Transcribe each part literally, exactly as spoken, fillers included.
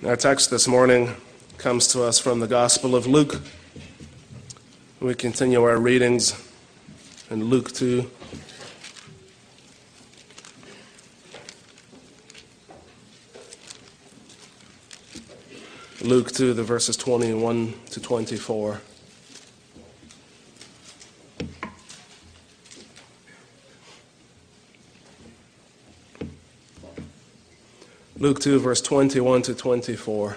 Our text this morning comes to us from the Gospel of Luke. We continue our readings in Luke two. Luke two, the verses twenty-one to twenty-four. Luke two, verse twenty-one to twenty-four.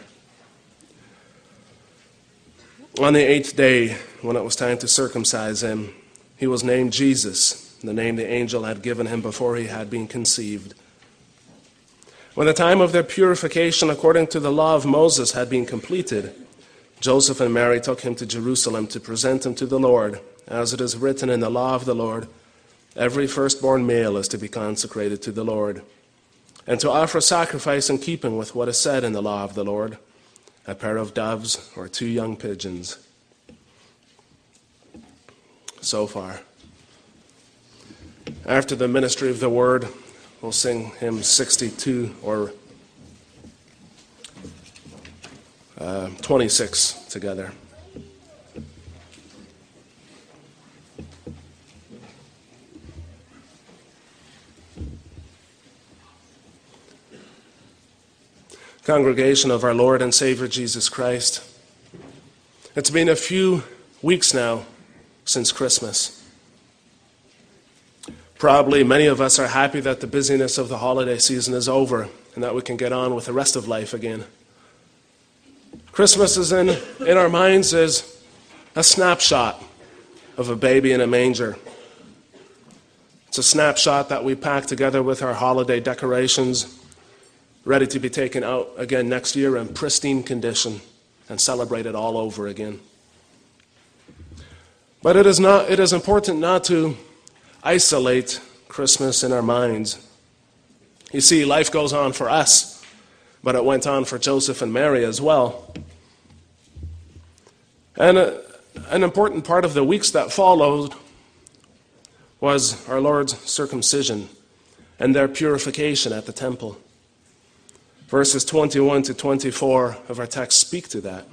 On the eighth day, when it was time to circumcise him, he was named Jesus, the name the angel had given him before he had been conceived. When the time of their purification according to the law of Moses had been completed, Joseph and Mary took him to Jerusalem to present him to the Lord, as it is written in the law of the Lord, every firstborn male is to be consecrated to the Lord, and to offer sacrifice in keeping with what is said in the law of the Lord, a pair of doves or two young pigeons. So far. After the ministry of the word, we'll sing hymn sixty-two or uh, twenty-six together. Congregation of our Lord and Savior Jesus Christ, it's been a few weeks now since Christmas. Probably many of us are happy that the busyness of the holiday season is over and that we can get on with the rest of life again. Christmas is in, in our minds is a snapshot of a baby in a manger. It's a snapshot that we pack together with our holiday decorations, ready to be taken out again next year in pristine condition and celebrated all over again. But it is not. It is important not to isolate Christmas in our minds. You see, life goes on for us, but it went on for Joseph and Mary as well. And a, an important part of the weeks that followed was our Lord's circumcision and their purification at the temple. Verses twenty-one to twenty-four of our text speak to that.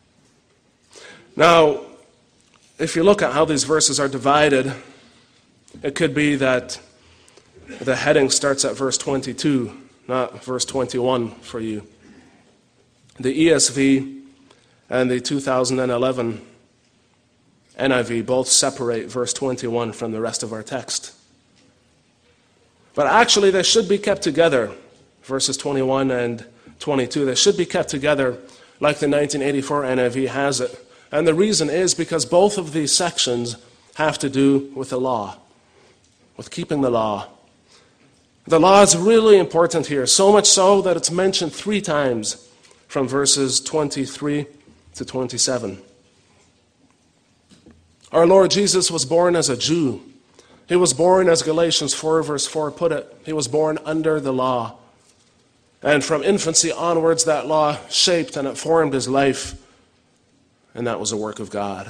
Now, if you look at how these verses are divided, it could be that the heading starts at verse twenty-two, not verse twenty-one for you. The E S V and the two thousand eleven N I V both separate verse twenty-one from the rest of our text. But actually, they should be kept together. Verses twenty-one and twenty-two, they should be kept together like the nineteen eighty-four N I V has it. And the reason is because both of these sections have to do with the law, with keeping the law. The law is really important here, so much so that it's mentioned three times from verses twenty-three to twenty-seven. Our Lord Jesus was born as a Jew. He was born, as Galatians four verse four put it, he was born under the law. And from infancy onwards, that law shaped and it formed his life. And that was a work of God.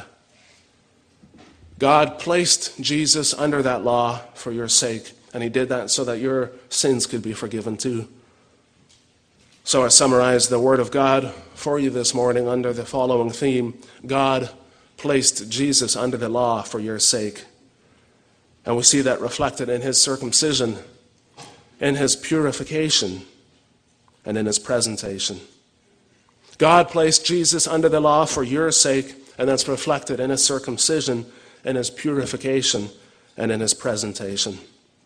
God placed Jesus under that law for your sake. And he did that so that your sins could be forgiven too. So I summarize the word of God for you this morning under the following theme. God placed Jesus under the law for your sake. And we see that reflected in his circumcision, in his purification, and in his presentation. God placed Jesus under the law for your sake, and that's reflected in his circumcision, in his purification, and in his presentation.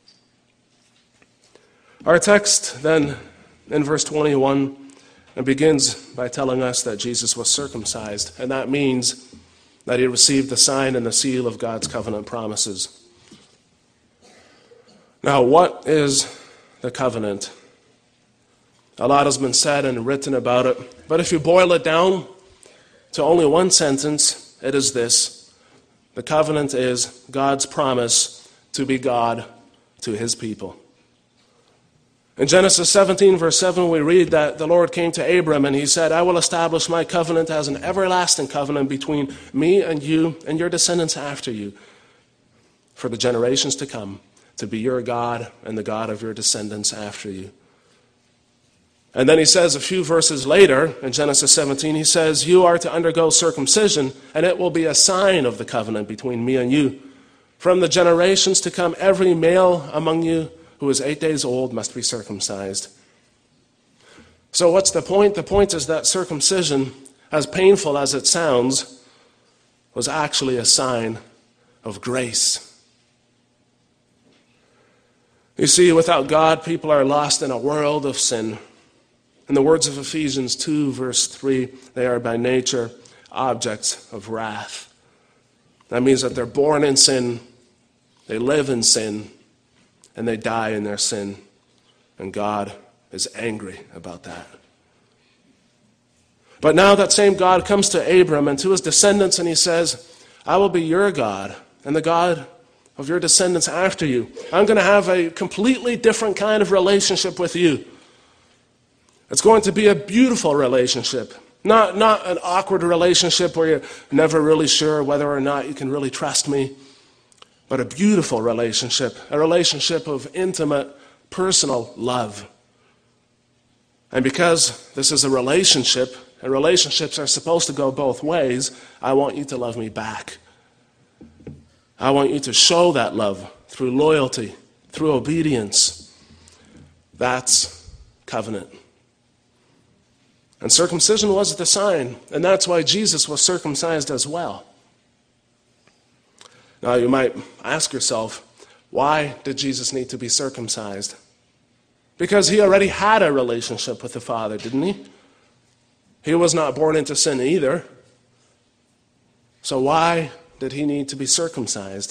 Our text then, in verse twenty-one, begins by telling us that Jesus was circumcised, and that means that he received the sign and the seal of God's covenant promises. Now, what is the covenant? A lot has been said and written about it, but if you boil it down to only one sentence, it is this. The covenant is God's promise to be God to his people. In Genesis seventeen, verse seven, we read that the Lord came to Abram and he said, I will establish my covenant as an everlasting covenant between me and you and your descendants after you for the generations to come, to be your God and the God of your descendants after you. And then he says a few verses later, in Genesis seventeen, he says, you are to undergo circumcision, and it will be a sign of the covenant between me and you. From the generations to come, every male among you who is eight days old must be circumcised. So what's the point? The point is that circumcision, as painful as it sounds, was actually a sign of grace. You see, without God, people are lost in a world of sin. In the words of Ephesians two, verse three, they are by nature objects of wrath. That means that they're born in sin, they live in sin, and they die in their sin. And God is angry about that. But now that same God comes to Abram and to his descendants, and he says, I will be your God and the God of your descendants after you. I'm going to have a completely different kind of relationship with you. It's going to be a beautiful relationship. Not, not an awkward relationship where you're never really sure whether or not you can really trust me, but a beautiful relationship, a relationship of intimate, personal love. And because this is a relationship, and relationships are supposed to go both ways, I want you to love me back. I want you to show that love through loyalty, through obedience. That's covenant. And circumcision was the sign, and that's why Jesus was circumcised as well. Now you might ask yourself, why did Jesus need to be circumcised? Because he already had a relationship with the Father, didn't he? He was not born into sin either. So why did he need to be circumcised?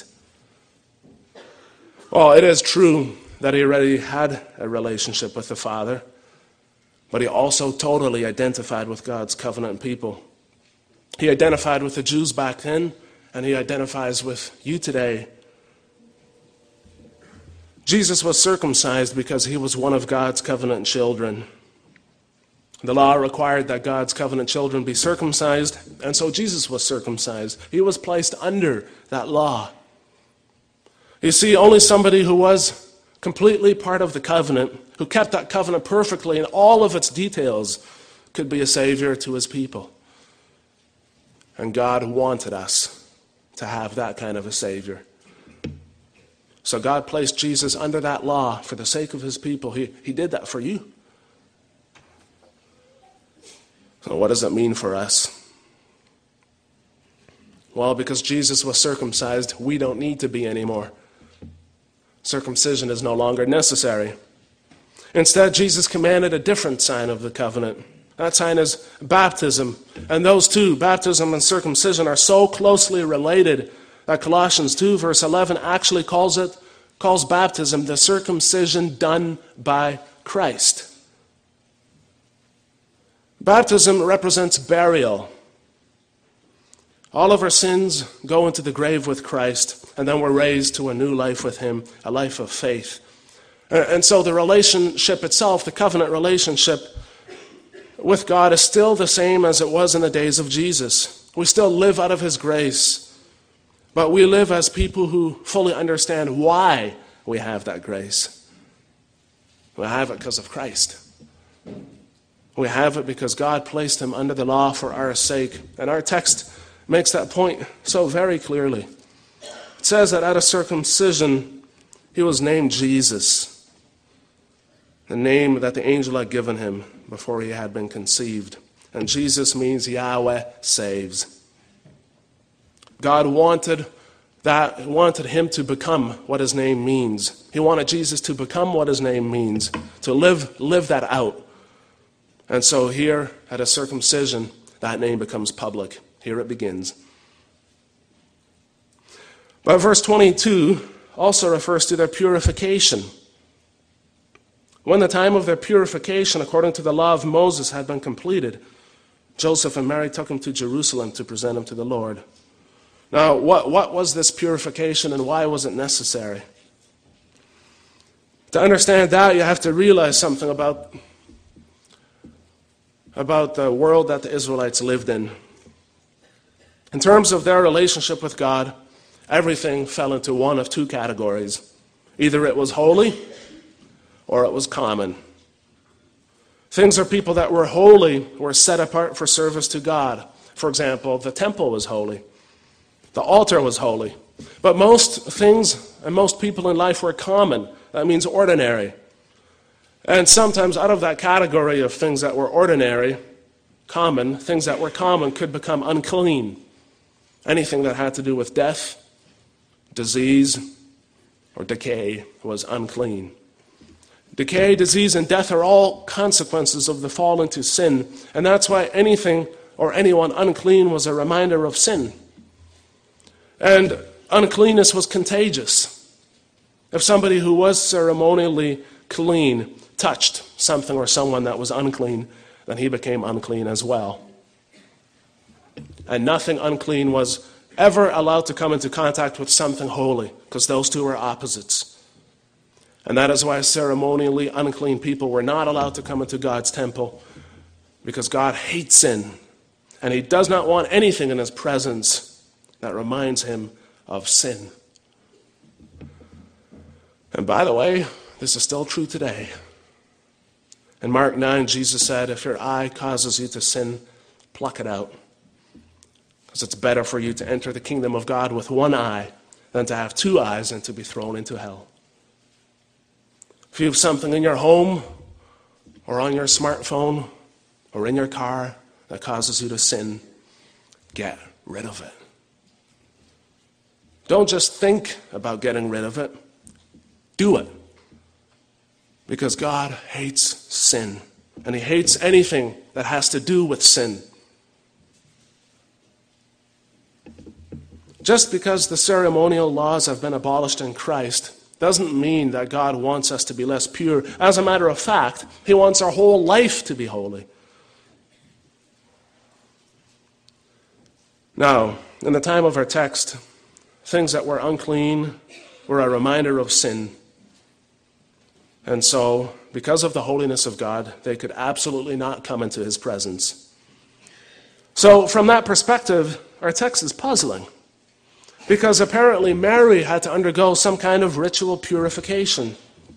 Well, it is true that he already had a relationship with the Father, but he also totally identified with God's covenant people. He identified with the Jews back then, and he identifies with you today. Jesus was circumcised because he was one of God's covenant children. The law required that God's covenant children be circumcised, and so Jesus was circumcised. He was placed under that law. You see, only somebody who was completely part of the covenant, who kept that covenant perfectly in all of its details, could be a savior to his people. And God wanted us to have that kind of a savior. So God placed Jesus under that law for the sake of his people. He, he did that for you. So what does it mean for us? Well, because Jesus was circumcised, we don't need to be anymore. Circumcision is no longer necessary. Instead, Jesus commanded a different sign of the covenant. That sign is baptism. And those two, baptism and circumcision, are so closely related that Colossians two, verse eleven, actually calls it, calls baptism the circumcision done by Christ. Baptism represents burial. All of our sins go into the grave with Christ, and then we're raised to a new life with him, a life of faith. And so the relationship itself, the covenant relationship with God, is still the same as it was in the days of Jesus. We still live out of his grace, but we live as people who fully understand why we have that grace. We have it because of Christ. We have it because God placed him under the law for our sake. And our text makes that point so very clearly. It says that at a circumcision, he was named Jesus, the name that the angel had given him before he had been conceived. And Jesus means Yahweh saves. God wanted that, wanted him to become what his name means. He wanted Jesus to become what his name means, to live, live that out. And so here, at a circumcision, that name becomes public. Here it begins. But verse twenty-two also refers to their purification. When the time of their purification, according to the law of Moses, had been completed, Joseph and Mary took him to Jerusalem to present him to the Lord. Now, what, what was this purification and why was it necessary? To understand that, you have to realize something about about the world that the Israelites lived in. In terms of their relationship with God, everything fell into one of two categories. Either it was holy or it was common. Things or people that were holy were set apart for service to God. For example, the temple was holy. The altar was holy. But most things and most people in life were common. That means ordinary. And sometimes out of that category of things that were ordinary, common, things that were common could become unclean. Anything that had to do with death, disease, or decay was unclean. Decay, disease, and death are all consequences of the fall into sin. And that's why anything or anyone unclean was a reminder of sin. And uncleanness was contagious. If somebody who was ceremonially clean touched something or someone that was unclean, then he became unclean as well. And nothing unclean was ever allowed to come into contact with something holy, because those two are opposites. And that is why ceremonially unclean people were not allowed to come into God's temple, because God hates sin, and he does not want anything in his presence that reminds him of sin. And by the way, this is still true today. In Mark nine, Jesus said, if your eye causes you to sin, pluck it out. Because it's better for you to enter the kingdom of God with one eye than to have two eyes and to be thrown into hell. If you have something in your home or on your smartphone or in your car that causes you to sin, get rid of it. Don't just think about getting rid of it. Do it. Because God hates sin. And he hates anything that has to do with sin. Just because the ceremonial laws have been abolished in Christ doesn't mean that God wants us to be less pure. As a matter of fact, he wants our whole life to be holy. Now, in the time of our text, things that were unclean were a reminder of sin. And so, because of the holiness of God, they could absolutely not come into his presence. So, from that perspective, our text is puzzling. Because apparently Mary had to undergo some kind of ritual purification.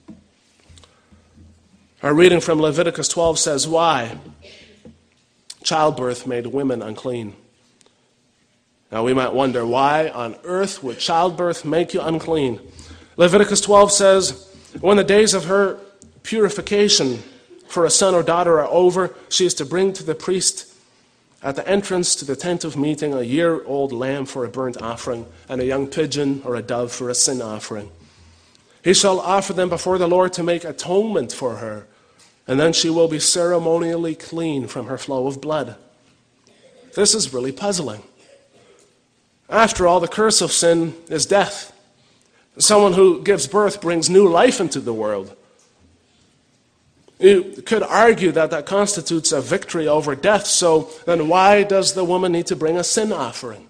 Our reading from Leviticus twelve says, why? Childbirth made women unclean. Now we might wonder, why on earth would childbirth make you unclean? Leviticus twelve says, when the days of her purification for a son or daughter are over, she is to bring to the priest at the entrance to the tent of meeting a year-old lamb for a burnt offering, and a young pigeon or a dove for a sin offering. He shall offer them before the Lord to make atonement for her, and then she will be ceremonially clean from her flow of blood. This is really puzzling. After all, the curse of sin is death. Someone who gives birth brings new life into the world. You could argue that that constitutes a victory over death, so then why does the woman need to bring a sin offering?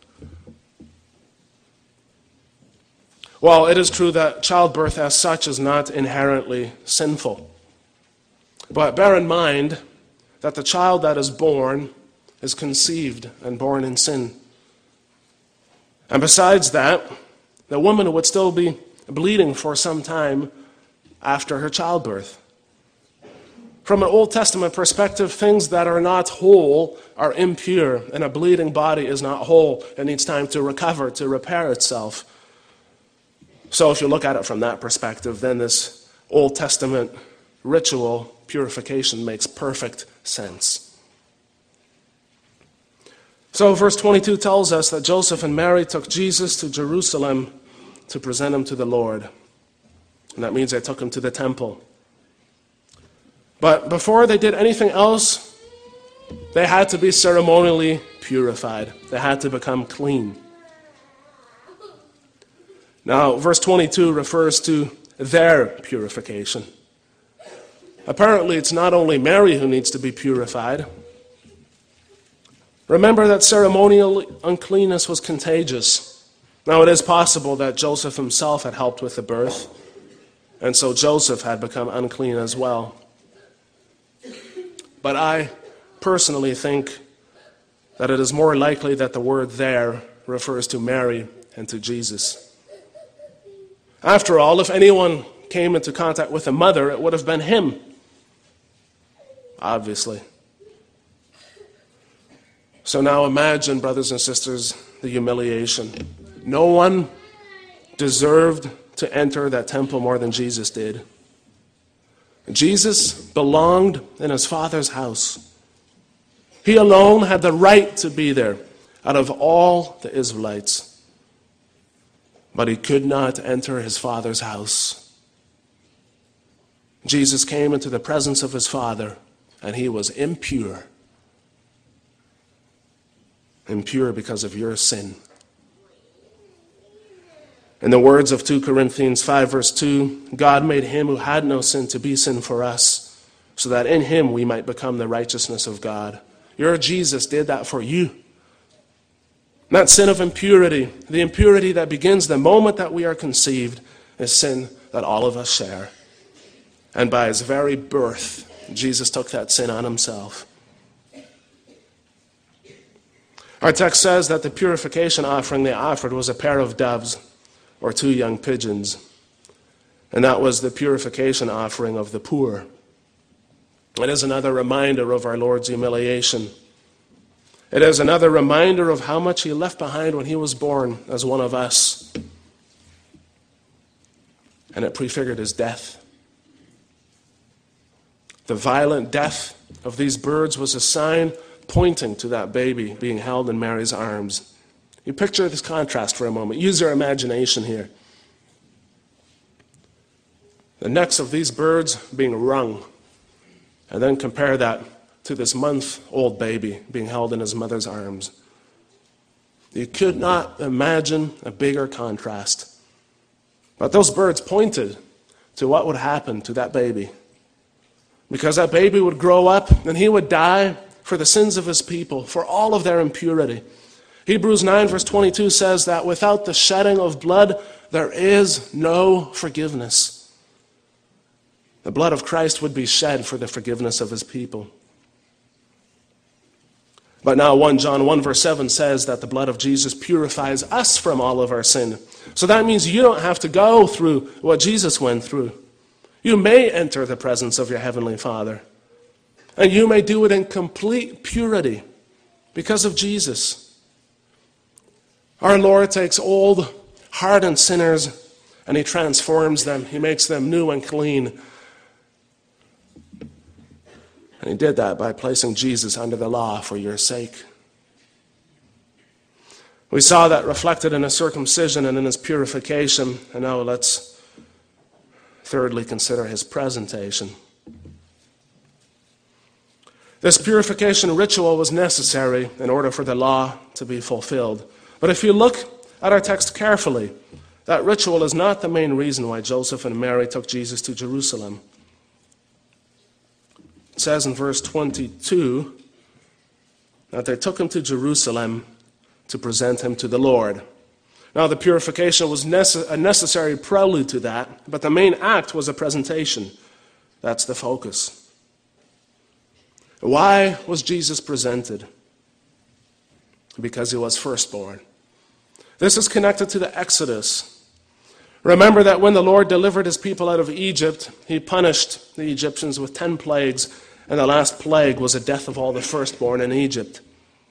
Well, it is true that childbirth as such is not inherently sinful. But bear in mind that the child that is born is conceived and born in sin. And besides that, the woman would still be bleeding for some time after her childbirth. From an Old Testament perspective, things that are not whole are impure, and a bleeding body is not whole. It needs time to recover, to repair itself. So if you look at it from that perspective, then this Old Testament ritual purification makes perfect sense. So verse twenty-two tells us that Joseph and Mary took Jesus to Jerusalem to present him to the Lord. And that means they took him to the temple. But before they did anything else, they had to be ceremonially purified. They had to become clean. Now, verse twenty-two refers to their purification. Apparently, it's not only Mary who needs to be purified. Remember that ceremonial uncleanness was contagious. Now, it is possible that Joseph himself had helped with the birth, and so Joseph had become unclean as well. But I personally think that it is more likely that the word there refers to Mary and to Jesus. After all, if anyone came into contact with a mother, it would have been him. obviously. So now imagine, brothers and sisters, the humiliation. No one deserved to enter that temple more than Jesus did. Jesus belonged in his Father's house. He alone had the right to be there out of all the Israelites. But he could not enter his Father's house. Jesus came into the presence of his Father, and he was impure. Impure because of your sin. In the words of Second Corinthians five verse two, God made him who had no sin to be sin for us, so that in him we might become the righteousness of God. Your Jesus did that for you. That sin of impurity, the impurity that begins the moment that we are conceived, is sin that all of us share. And by his very birth, Jesus took that sin on himself. Our text says that the purification offering they offered was a pair of doves or two young pigeons. And that was the purification offering of the poor. It is another reminder of our Lord's humiliation. It is another reminder of how much he left behind when he was born as one of us. And it prefigured his death. The violent death of these birds was a sign pointing to that baby being held in Mary's arms. You picture this contrast for a moment. Use your imagination here. The necks of these birds being wrung, and then compare that to this month-old baby being held in his mother's arms. You could not imagine a bigger contrast. But those birds pointed to what would happen to that baby. Because that baby would grow up and he would die for the sins of his people, for all of their impurity. Hebrews nine verse twenty-two says that without the shedding of blood, there is no forgiveness. The blood of Christ would be shed for the forgiveness of his people. But now First John one verse seven says that the blood of Jesus purifies us from all of our sin. So that means you don't have to go through what Jesus went through. You may enter the presence of your heavenly Father. And you may do it in complete purity because of Jesus. Our Lord takes old, hardened sinners and he transforms them. He makes them new and clean. And he did that by placing Jesus under the law for your sake. We saw that reflected in his circumcision and in his purification. And now let's thirdly consider his presentation. This purification ritual was necessary in order for the law to be fulfilled. But if you look at our text carefully, that ritual is not the main reason why Joseph and Mary took Jesus to Jerusalem. It says in verse twenty-two that they took him to Jerusalem to present him to the Lord. Now, the purification was nece- a necessary prelude to that, but the main act was a presentation. That's the focus. Why was Jesus presented? Because he was firstborn. This is connected to the Exodus. Remember that when the Lord delivered his people out of Egypt, he punished the Egyptians with ten plagues, and the last plague was the death of all the firstborn in Egypt.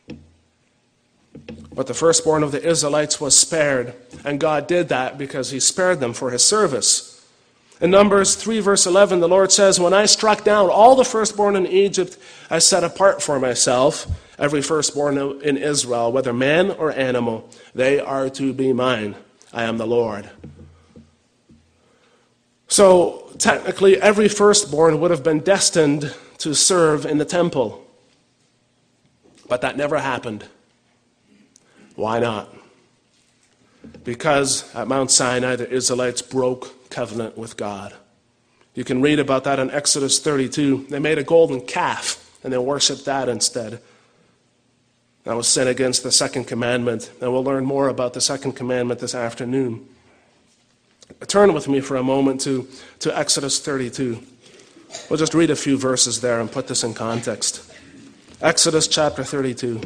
But the firstborn of the Israelites was spared, and God did that because he spared them for his service. In Numbers three verse eleven, the Lord says, "When I struck down all the firstborn in Egypt, I set apart for myself every firstborn in Israel, whether man or animal. They are to be mine. I am the Lord." So, technically, every firstborn would have been destined to serve in the temple. But that never happened. Why not? Because at Mount Sinai, the Israelites broke covenant with God. You can read about that in Exodus thirty-two. They made a golden calf, and they worshipped that instead. That was sin against the second commandment, and we'll learn more about the second commandment this afternoon. Turn with me for a moment to, to Exodus thirty-two. We'll just read a few verses there and put this in context. Exodus chapter thirty-two.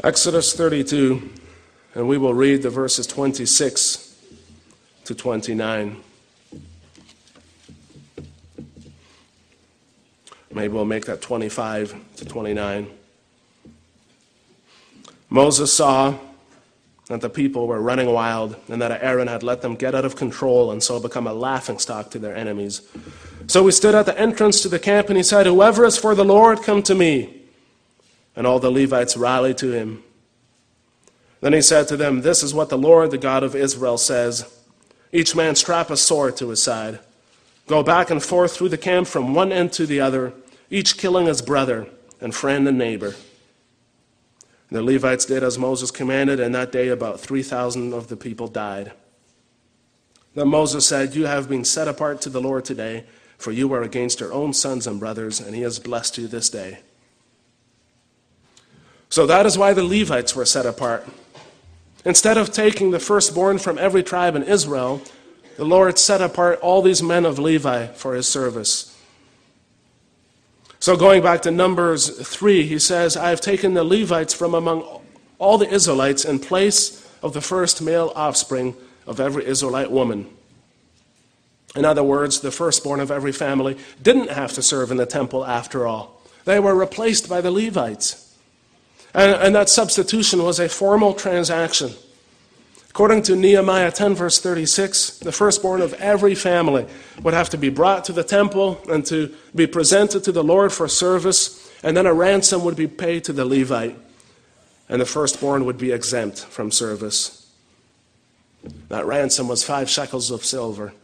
Exodus thirty-two, and we will read the verses twenty-six to twenty-nine. Maybe we'll make that twenty-five to twenty-nine. Moses saw that the people were running wild and that Aaron had let them get out of control and so become a laughingstock to their enemies. So he stood at the entrance to the camp and he said, "Whoever is for the Lord, come to me." And all the Levites rallied to him. Then he said to them, "This is what the Lord, the God of Israel, says. Each man strap a sword to his side. Go back and forth through the camp from one end to the other, each killing his brother and friend and neighbor." The Levites did as Moses commanded, and that day about three thousand of the people died. Then Moses said, "You have been set apart to the Lord today, for you are against your own sons and brothers, and he has blessed you this day." So that is why the Levites were set apart. Instead of taking the firstborn from every tribe in Israel, the Lord set apart all these men of Levi for his service. So going back to Numbers three, he says, "I have taken the Levites from among all the Israelites in place of the first male offspring of every Israelite woman." In other words, the firstborn of every family didn't have to serve in the temple after all. They were replaced by the Levites. And, and that substitution was a formal transaction. According to Nehemiah ten, verse thirty-six, the firstborn of every family would have to be brought to the temple and to be presented to the Lord for service, and then a ransom would be paid to the Levite, and the firstborn would be exempt from service. That ransom was five shekels of silver.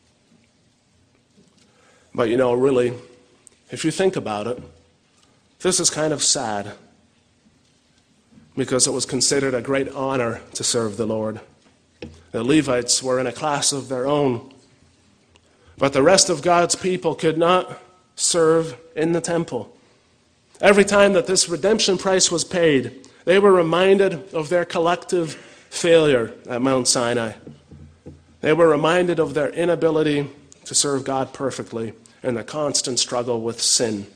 But you know, really, if you think about it, this is kind of sad, because it was considered a great honor to serve the Lord. The Levites were in a class of their own, but the rest of God's people could not serve in the temple. Every time that this redemption price was paid, they were reminded of their collective failure at Mount Sinai. They were reminded of their inability to serve God perfectly and the constant struggle with sin.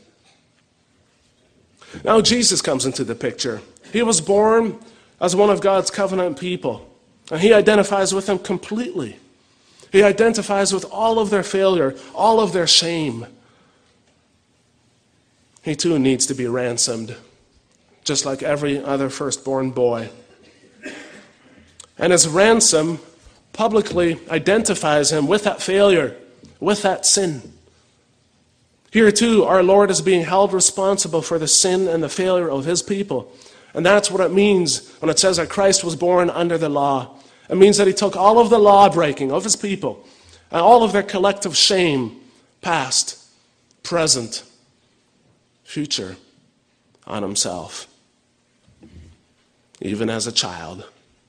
Now Jesus comes into the picture. He was born as one of God's covenant people, and he identifies with them completely. He identifies with all of their failure, all of their shame. He too needs to be ransomed, just like every other firstborn boy. And his ransom publicly identifies him with that failure, with that sin. Here too, our Lord is being held responsible for the sin and the failure of his people. And that's what it means when it says that Christ was born under the law. It means that he took all of the law-breaking of his people and all of their collective shame, past, present, future, on himself, even as a child.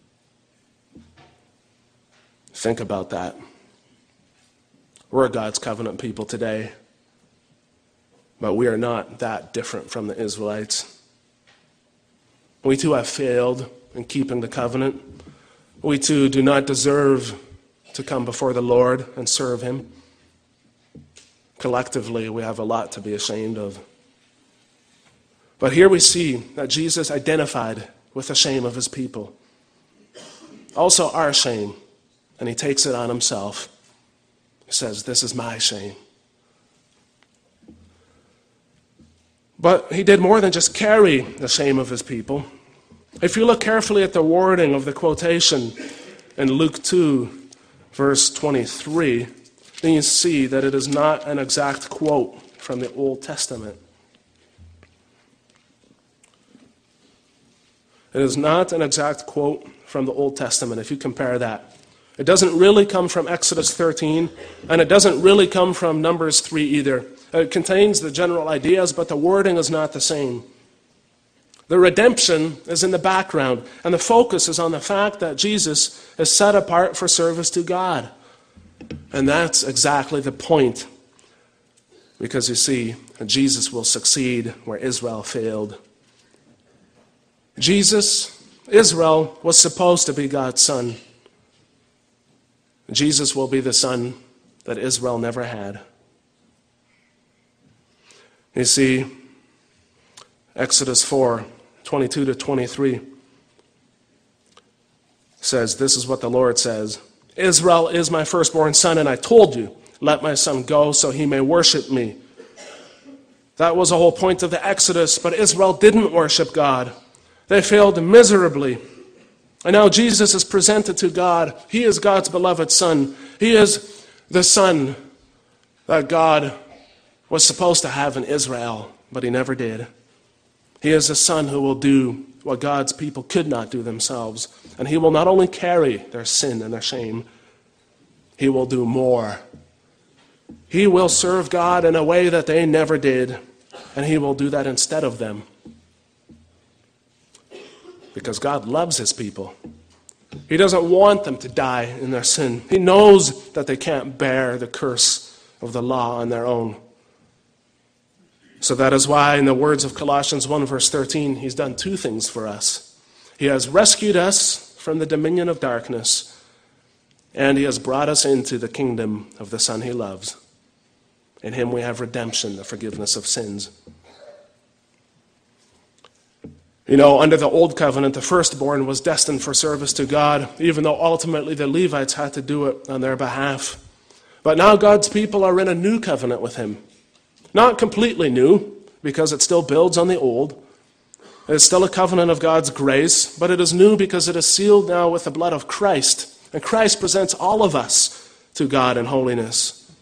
Think about that. We're God's covenant people today, but we are not that different from the Israelites. We too have failed in keeping the covenant. We too do not deserve to come before the Lord and serve him. Collectively, we have a lot to be ashamed of. But here we see that Jesus identified with the shame of his people. Also our shame, and he takes it on himself. He says, "This is my shame." But he did more than just carry the shame of his people. If you look carefully at the wording of the quotation in Luke two, verse twenty-three, then you see that it is not an exact quote from the Old Testament. It is not an exact quote from the Old Testament, if you compare that. It doesn't really come from Exodus thirteen, and it doesn't really come from Numbers three either. It contains the general ideas, but the wording is not the same. The redemption is in the background, and the focus is on the fact that Jesus is set apart for service to God. And that's exactly the point. Because you see, Jesus will succeed where Israel failed. Jesus, Israel, was supposed to be God's son. Jesus will be the son that Israel never had. You see, Exodus four, twenty-two to twenty-three. says, this is what the Lord says, Israel is my firstborn son, and I told you, let my son go so he may worship me. That was the whole point of the Exodus, but Israel didn't worship God. They failed miserably. And now Jesus is presented to God. He is God's beloved son. He is the son that God was supposed to have in Israel, but he never did. He is a son who will do what God's people could not do themselves. And he will not only carry their sin and their shame, he will do more. He will serve God in a way that they never did, and he will do that instead of them. Because God loves his people. He doesn't want them to die in their sin. He knows that they can't bear the curse of the law on their own. So that is why in the words of Colossians one verse thirteen, he's done two things for us. He has rescued us from the dominion of darkness, and he has brought us into the kingdom of the Son he loves. In him we have redemption, the forgiveness of sins. You know, under the old covenant, the firstborn was destined for service to God, even though ultimately the Levites had to do it on their behalf. But now God's people are in a new covenant with him. Not completely new, because it still builds on the old. It is still a covenant of God's grace, but it is new because it is sealed now with the blood of Christ. And Christ presents all of us to God in holiness.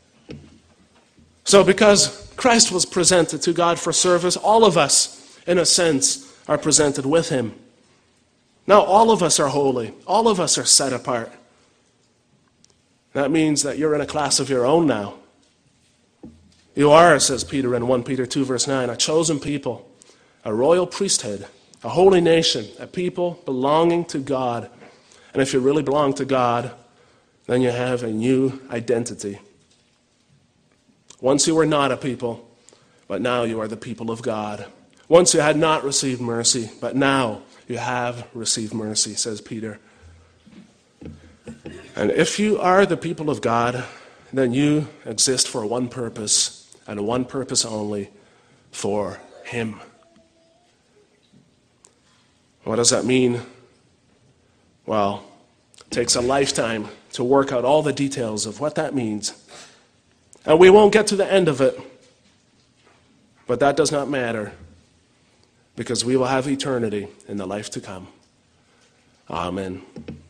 So because Christ was presented to God for service, all of us, in a sense, are presented with him. Now all of us are holy. All of us are set apart. That means that you're in a class of your own now. You are, says Peter in First Peter two verse nine, a chosen people, a royal priesthood, a holy nation, a people belonging to God. And if you really belong to God, then you have a new identity. Once you were not a people, but now you are the people of God. Once you had not received mercy, but now you have received mercy, says Peter. And if you are the people of God, then you exist for one purpose, and one purpose only, for him. What does that mean? Well, it takes a lifetime to work out all the details of what that means. And we won't get to the end of it, but that does not matter, because we will have eternity in the life to come. Amen.